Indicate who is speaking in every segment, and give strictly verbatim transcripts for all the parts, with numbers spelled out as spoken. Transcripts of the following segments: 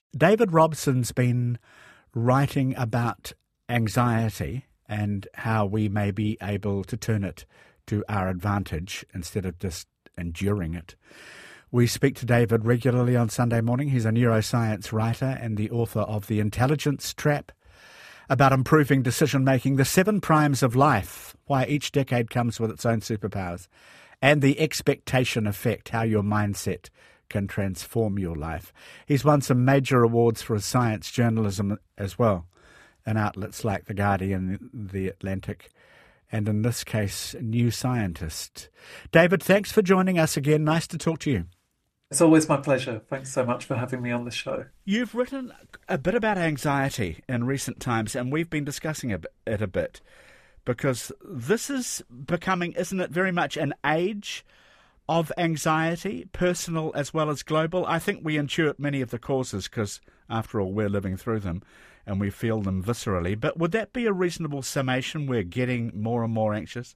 Speaker 1: David Robson's been writing about anxiety and how we may be able to turn it to our advantage instead of just enduring it. We speak to David regularly on Sunday morning. He's a neuroscience writer and the author of The Intelligence Trap, about improving decision-making, the seven primes of life, why each decade comes with its own superpowers, and the expectation effect, how your mindset can transform your life. He's won some major awards for his science journalism as well, in outlets like The Guardian, The Atlantic, and in this case, New Scientist. David, thanks for joining us again. Nice to talk to you.
Speaker 2: It's always my pleasure. Thanks so much for having me on the show.
Speaker 1: You've written a bit about anxiety in recent times, and we've been discussing it a bit, because this is becoming, isn't it, very much an age of anxiety, personal as well as global. I think we intuit many of the causes because, after all, we're living through them and we feel them viscerally. But would that be a reasonable summation? We're getting more and more anxious?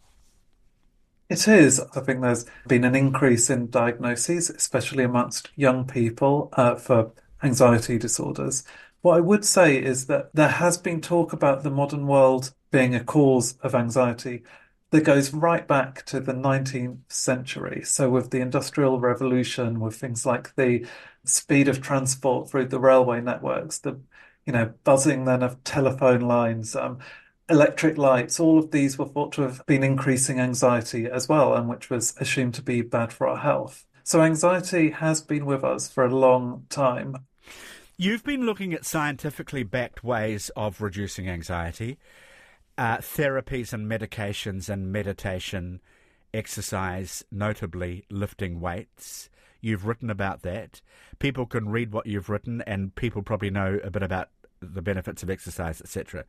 Speaker 2: It is. I think there's been an increase in diagnoses, especially amongst young people, uh, for anxiety disorders. What I would say is that there has been talk about the modern world being a cause of anxiety that goes right back to the nineteenth century. So with the Industrial Revolution, with things like the speed of transport through the railway networks, the you know buzzing then of telephone lines, um, electric lights, all of these were thought to have been increasing anxiety as well, and which was assumed to be bad for our health. So anxiety has been with us for a long time.
Speaker 1: You've been looking at scientifically backed ways of reducing anxiety. Uh, therapies and medications and meditation, exercise, notably lifting weights. You've written about that. People can read what you've written, and people probably know a bit about the benefits of exercise, et cetera,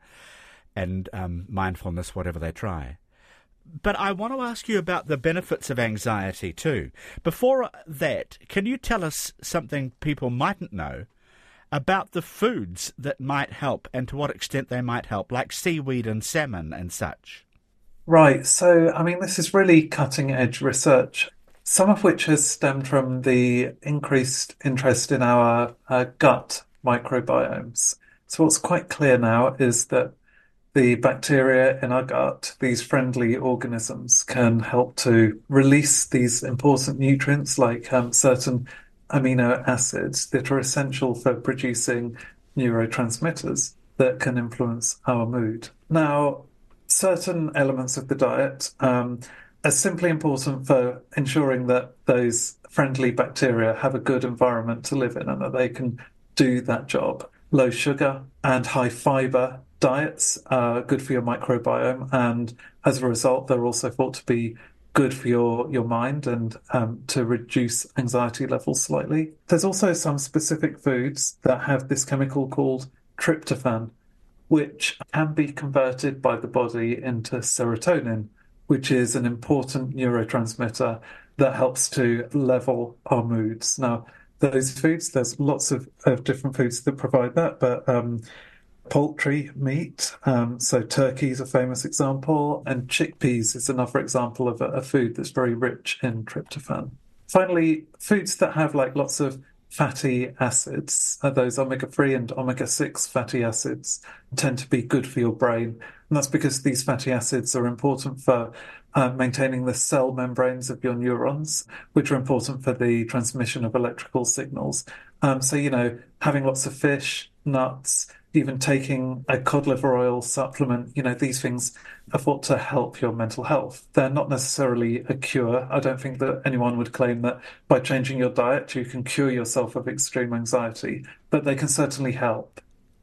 Speaker 1: and um, mindfulness, whatever they try. But I want to ask you about the benefits of anxiety too. Before that, can you tell us something people mightn't know about the foods that might help and to what extent they might help, like seaweed and salmon and such?
Speaker 2: Right. So, I mean, this is really cutting edge research, some of which has stemmed from the increased interest in our uh, gut microbiomes. So what's quite clear now is that the bacteria in our gut, these friendly organisms, can help to release these important nutrients like um, certain amino acids that are essential for producing neurotransmitters that can influence our mood. Now, certain elements of the diet um, are simply important for ensuring that those friendly bacteria have a good environment to live in and that they can do that job. Low sugar and high fiber diets are good for your microbiome, and as a result, they're also thought to be good for your, your mind and um, to reduce anxiety levels slightly. There's also some specific foods that have this chemical called tryptophan, which can be converted by the body into serotonin, which is an important neurotransmitter that helps to level our moods. Now, those foods, there's lots of, of different foods that provide that, but um, poultry, meat, um, so turkey is a famous example, and chickpeas is another example of a, a food that's very rich in tryptophan. Finally, foods that have like lots of fatty acids, uh, those omega three and omega six fatty acids, tend to be good for your brain. And that's because these fatty acids are important for uh, maintaining the cell membranes of your neurons, which are important for the transmission of electrical signals. Um, so, you know, having lots of fish, nuts, even taking a cod liver oil supplement, you know, these things are thought to help your mental health. They're not necessarily a cure. I don't think that anyone would claim that by changing your diet, you can cure yourself of extreme anxiety, but they can certainly help.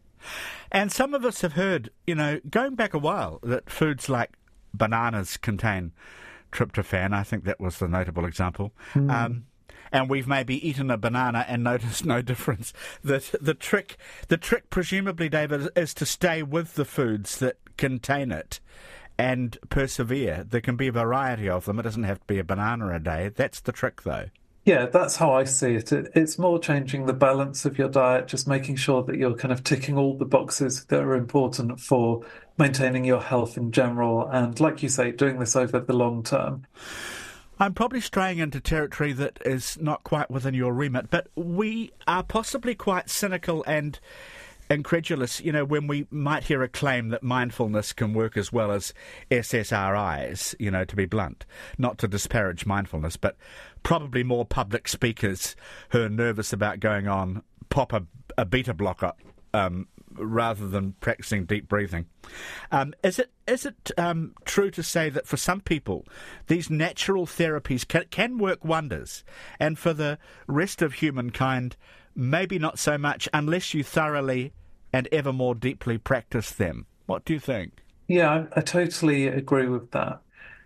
Speaker 1: And some of us have heard, you know, going back a while, that foods like bananas contain tryptophan. I think that was the notable example. Mm. Um, and we've maybe eaten a banana and noticed no difference. The, the trick, the trick, presumably, David, is to stay with the foods that contain it and persevere. There can be a variety of them. It doesn't have to be a banana a day. That's the trick, though.
Speaker 2: Yeah, that's how I see it. it. It's more changing the balance of your diet, just making sure that you're kind of ticking all the boxes that are important for maintaining your health in general. And like you say, doing this over the long term.
Speaker 1: I'm probably straying into territory that is not quite within your remit, but we are possibly quite cynical and incredulous, you know, when we might hear a claim that mindfulness can work as well as S S R Is, you know, to be blunt. Not to disparage mindfulness, but probably more public speakers who are nervous about going on pop a, a beta blocker um, rather than practicing deep breathing. Um, is it is it um, true to say that for some people these natural therapies can, can work wonders, and for the rest of humankind maybe not so much unless you thoroughly and ever more deeply practice them? What do you think?
Speaker 2: Yeah, I, I totally agree with that.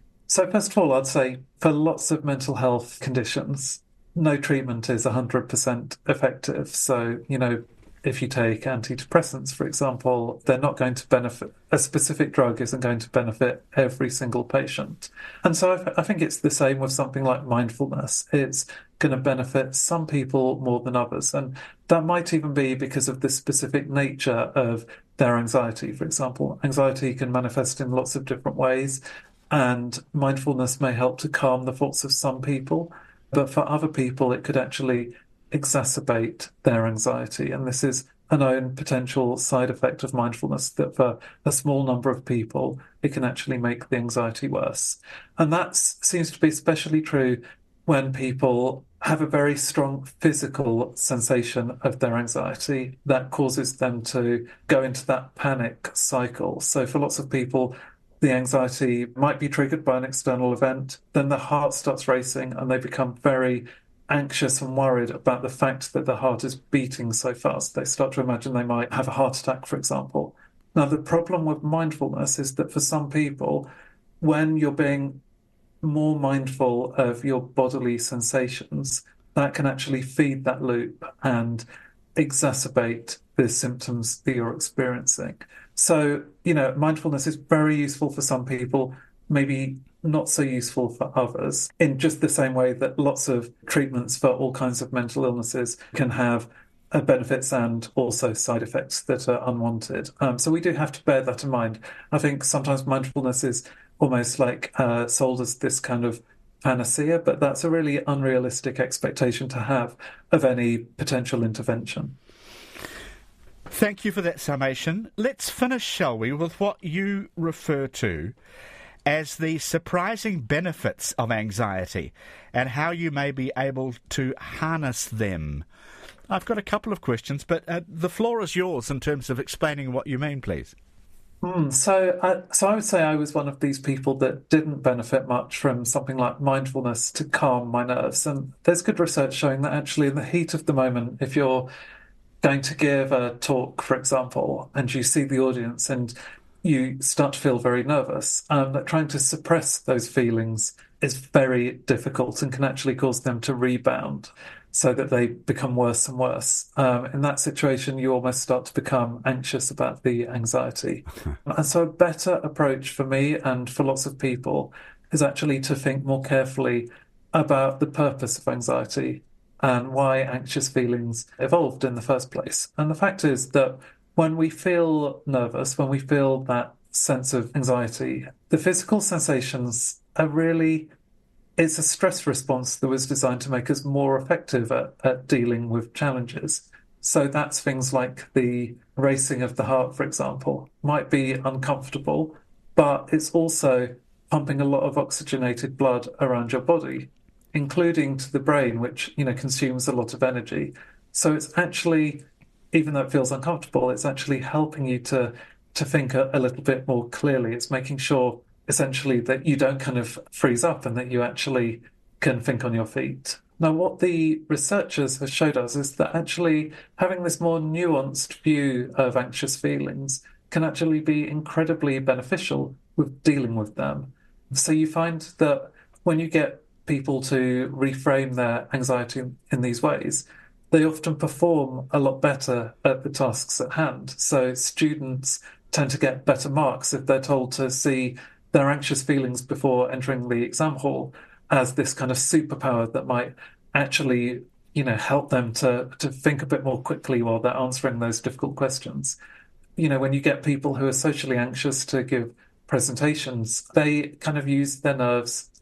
Speaker 2: So first of all, I'd say for lots of mental health conditions, no treatment is one hundred percent effective. So, you know, if you take antidepressants, for example, they're not going to benefit, a specific drug isn't going to benefit every single patient. And so I, I think it's the same with something like mindfulness. It's going to benefit some people more than others. And that might even be because of the specific nature of their anxiety. For example, anxiety can manifest in lots of different ways, and mindfulness may help to calm the thoughts of some people. But for other people, it could actually exacerbate their anxiety. And this is a known potential side effect of mindfulness, that for a small number of people, it can actually make the anxiety worse. And that seems to be especially true when people have a very strong physical sensation of their anxiety that causes them to go into that panic cycle. So for lots of people, the anxiety might be triggered by an external event, then the heart starts racing and they become very anxious and worried about the fact that the heart is beating so fast. They start to imagine they might have a heart attack, for example. Now, the problem with mindfulness is that for some people, when you're being more mindful of your bodily sensations, that can actually feed that loop and exacerbate the symptoms that you're experiencing. So, you know, mindfulness is very useful for some people, maybe not so useful for others, in just the same way that lots of treatments for all kinds of mental illnesses can have uh, benefits and also side effects that are unwanted. Um, so we do have to bear that in mind. I think sometimes mindfulness is almost like uh, sold as this kind of panacea, but that's a really unrealistic expectation to have of any potential intervention.
Speaker 1: Thank you for that summation. Let's finish, shall we, with what you refer to as the surprising benefits of anxiety and how you may be able to harness them. I've got a couple of questions, but uh, the floor is yours in terms of explaining what you mean, please.
Speaker 2: Mm, so, I, so I would say I was one of these people that didn't benefit much from something like mindfulness to calm my nerves. And there's good research showing that actually in the heat of the moment, if you're going to give a talk, for example, and you see the audience and you start to feel very nervous, um, that trying to suppress those feelings is very difficult and can actually cause them to rebound so that they become worse and worse. Um, in that situation, you almost start to become anxious about the anxiety. And so a better approach for me and for lots of people is actually to think more carefully about the purpose of anxiety and why anxious feelings evolved in the first place. And the fact is that when we feel nervous, when we feel that sense of anxiety, the physical sensations are really, it's a stress response that was designed to make us more effective at, at dealing with challenges. So that's things like the racing of the heart, for example, might be uncomfortable, but it's also pumping a lot of oxygenated blood around your body, including to the brain, which, you know, consumes a lot of energy. So it's actually, even though it feels uncomfortable, it's actually helping you to to think a, a little bit more clearly. It's making sure, essentially, that you don't kind of freeze up and that you actually can think on your feet. Now, what the researchers have showed us is that actually having this more nuanced view of anxious feelings can actually be incredibly beneficial with dealing with them. So you find that when you get people to reframe their anxiety in these ways, they often perform a lot better at the tasks at hand. So students tend to get better marks if they're told to see their anxious feelings before entering the exam hall as this kind of superpower that might actually, you know, help them to, to think a bit more quickly while they're answering those difficult questions. You know, when you get people who are socially anxious to give presentations, they kind of use their nerves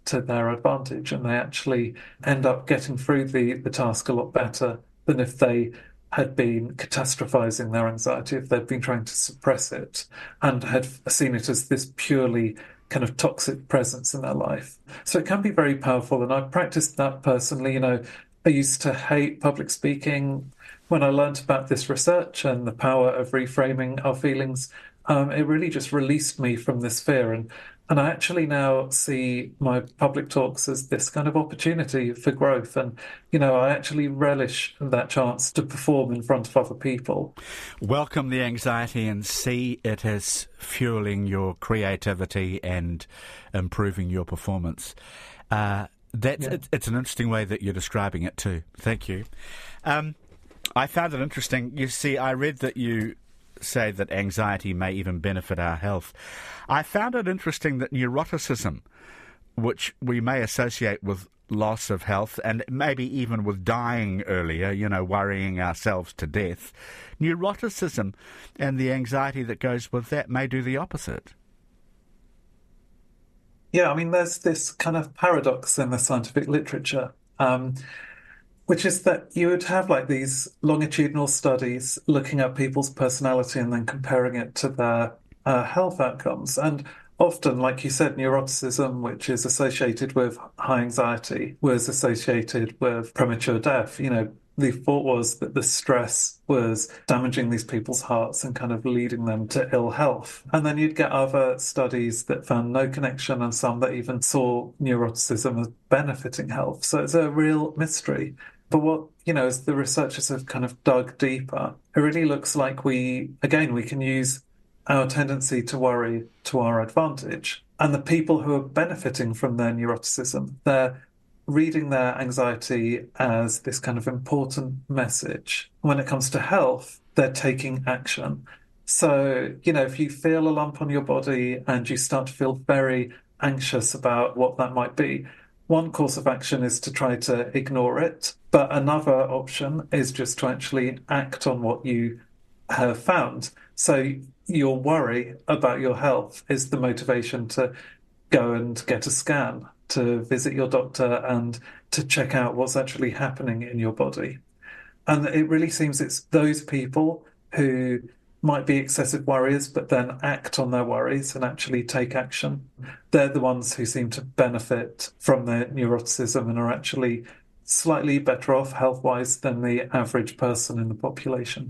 Speaker 2: to their advantage, and they actually end up getting through the, the task a lot better than if they had been catastrophizing their anxiety, if they'd been trying to suppress it and had seen it as this purely kind of toxic presence in their life. So it can be very powerful, and I've practiced that personally. You know, I used to hate public speaking. When I learned about this research and the power of reframing our feelings, um, it really just released me from this fear. And and I actually now see my public talks as this kind of opportunity for growth. And, you know, I actually relish that chance to perform in front of other people.
Speaker 1: Welcome the anxiety and see it as fueling your creativity and improving your performance. Uh, that's, yeah. it, it's an interesting way that you're describing it too. Thank you. Um, I found it interesting. You see, I read that you say that anxiety may even benefit our health. I found it interesting that neuroticism, which we may associate with loss of health and maybe even with dying earlier, you know, worrying ourselves to death, neuroticism and the anxiety that goes with that may do the opposite.
Speaker 2: Yeah, I mean, there's this kind of paradox in the scientific literature, um, which is that you would have like these longitudinal studies looking at people's personality and then comparing it to their uh, health outcomes. And often, like you said, neuroticism, which is associated with high anxiety, was associated with premature death. You know, the thought was that the stress was damaging these people's hearts and kind of leading them to ill health. And then you'd get other studies that found no connection, and some that even saw neuroticism as benefiting health. So it's a real mystery. But what, you know, as the researchers have kind of dug deeper, it really looks like we, again, we can use our tendency to worry to our advantage. And the people who are benefiting from their neuroticism, they're reading their anxiety as this kind of important message. When it comes to health, they're taking action. So, you know, if you feel a lump on your body and you start to feel very anxious about what that might be, one course of action is to try to ignore it, but another option is just to actually act on what you have found. So your worry about your health is the motivation to go and get a scan, to visit your doctor and to check out what's actually happening in your body. And it really seems it's those people who might be excessive worriers, but then act on their worries and actually take action. They're the ones who seem to benefit from their neuroticism and are actually slightly better off health-wise than the average person in the population.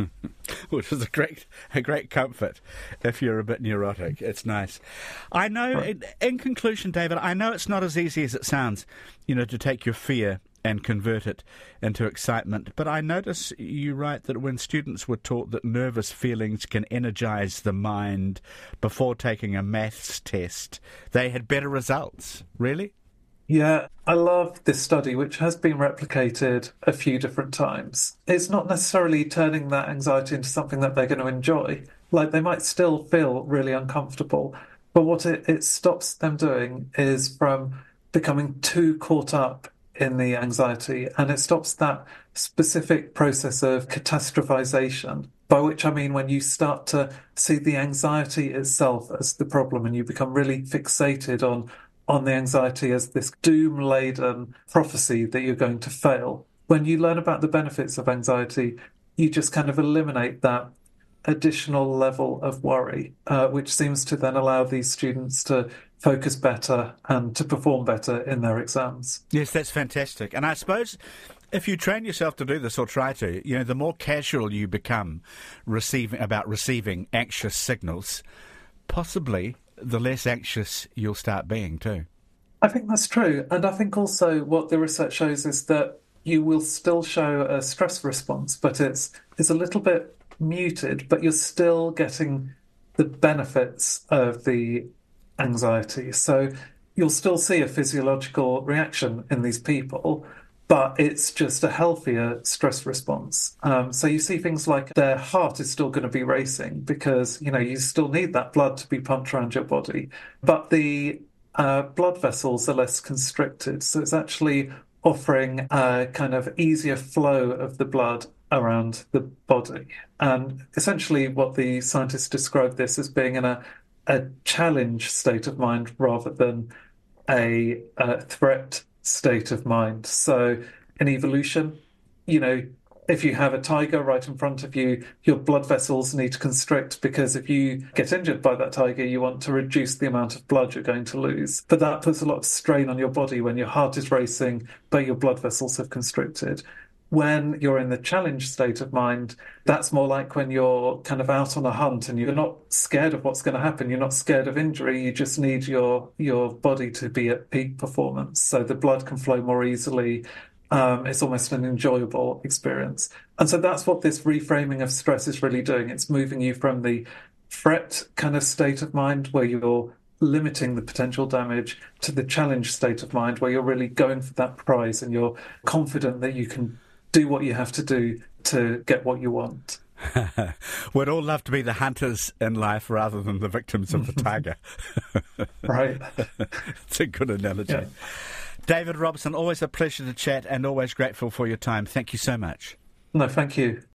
Speaker 1: Which is a great, a great comfort if you're a bit neurotic. It's nice. I know, right. in, in conclusion, David, I know it's not as easy as it sounds, you know, to take your fear and convert it into excitement. But I notice you write that when students were taught that nervous feelings can energise the mind before taking a maths test, they had better results. Really?
Speaker 2: Yeah, I love this study, which has been replicated a few different times. It's not necessarily turning that anxiety into something that they're going to enjoy. Like, they might still feel really uncomfortable, but what it, it stops them doing is from becoming too caught up in the anxiety, and it stops that specific process of catastrophization, by which I mean when you start to see the anxiety itself as the problem and you become really fixated on on the anxiety as this doom-laden prophecy that you're going to fail. When you learn about the benefits of anxiety, you just kind of eliminate that additional level of worry, uh, which seems to then allow these students to focus better and to perform better in their exams.
Speaker 1: Yes, that's fantastic. And I suppose if you train yourself to do this, or try to, you know, the more casual you become receiving about receiving anxious signals, possibly the less anxious you'll start being too.
Speaker 2: I think that's true. And I think also what the research shows is that you will still show a stress response, but it's it's a little bit muted, but you're still getting the benefits of the anxiety. So you'll still see a physiological reaction in these people, but it's just a healthier stress response. Um, so you see things like their heart is still going to be racing because, you know, you still need that blood to be pumped around your body, but the uh, blood vessels are less constricted. So it's actually offering a kind of easier flow of the blood around the body. And essentially what the scientists describe this as being in a, a challenge state of mind rather than a, a threat state of mind. So in evolution, you know, if you have a tiger right in front of you, your blood vessels need to constrict because if you get injured by that tiger, you want to reduce the amount of blood you're going to lose. But that puts a lot of strain on your body when your heart is racing, but your blood vessels have constricted. When you're in the challenge state of mind, that's more like when you're kind of out on a hunt and you're not scared of what's going to happen. You're not scared of injury. You just need your your body to be at peak performance so the blood can flow more easily. Um, it's almost an enjoyable experience. And so that's what this reframing of stress is really doing. It's moving you from the threat kind of state of mind where you're limiting the potential damage to the challenge state of mind where you're really going for that prize and you're confident that you can do what you have to do to get what you want.
Speaker 1: We'd all love to be the hunters in life rather than the victims of the tiger.
Speaker 2: Right.
Speaker 1: It's a good analogy. Yeah. David Robson, always a pleasure to chat and always grateful for your time. Thank you so much.
Speaker 2: No, thank you.